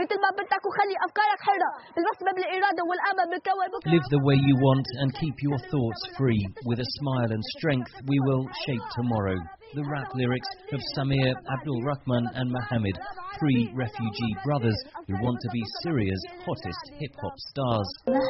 مثل ما بدك وخلي أفكارك حرة بالمسبب بالإرادة والأمل بالكون بكرة. Live the way you want and keep your thoughts free. With a smile and strength, we will shape tomorrow. The rap lyrics of Samir, Abdul Rahman and Mohammed, 3 refugee brothers who want to be Syria's hottest hip-hop stars.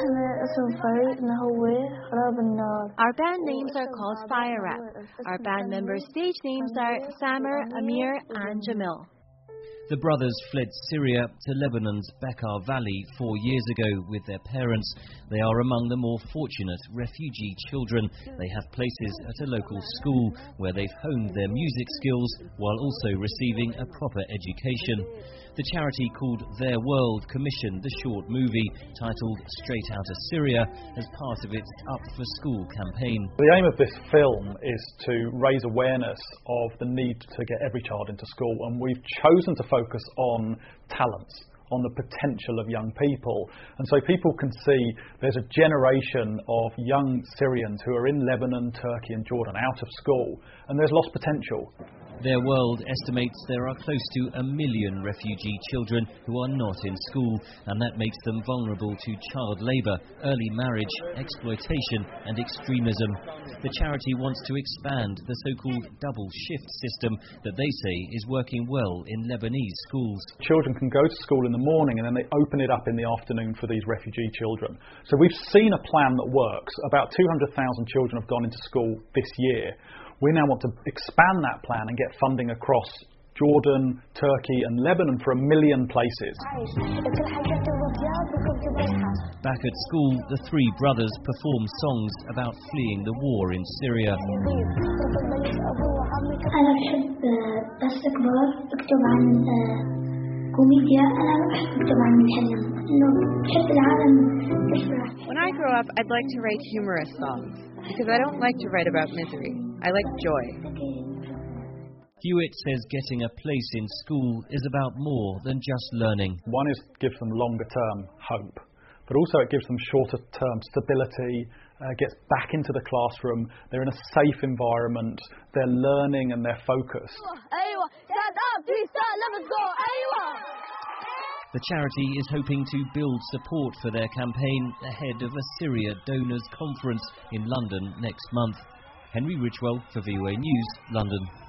Our band names are called Fire Rap. Our band members' stage names are Samer, Amir and Jamil. The brothers fled Syria to Lebanon's Bekaa Valley 4 years ago with their parents. They are among the more fortunate refugee children. They have places at a local school where they've honed their music skills while also receiving a proper education. The charity called Their World commissioned the short movie titled Straight Outta Syria as part of its Up for School campaign. The aim of this film is to raise awareness of the need to get every child into school, and we've chosen to focus on talents, on the potential of young people. And so people can see there's a generation of young Syrians who are in Lebanon, Turkey and Jordan out of school, and there's lost potential. Their World estimates there are close to 1 million refugee children who are not in school, and that makes them vulnerable to child labour, early marriage, exploitation and extremism. The charity wants to expand the so-called double shift system that they say is working well in Lebanese schools. Children can go to school in the morning and then they open it up in the afternoon for these refugee children. So we've seen a plan that works. About 200,000 children have gone into school this year. We now want to expand that plan and get funding across Jordan, Turkey and Lebanon for 1 million places. Back at school, the 3 brothers perform songs about fleeing the war in Syria. When I grow up, I'd like to write humorous songs, because I don't like to write about misery. I like joy. Hewitt says getting a place in school is about more than just learning. One is gives them longer term hope, but also it gives them shorter term stability, gets back into the classroom, they're in a safe environment, they're learning and they're focused. The charity is hoping to build support for their campaign ahead of a Syria Donors Conference in London next month. Henry Ridgwell for VOA News, London.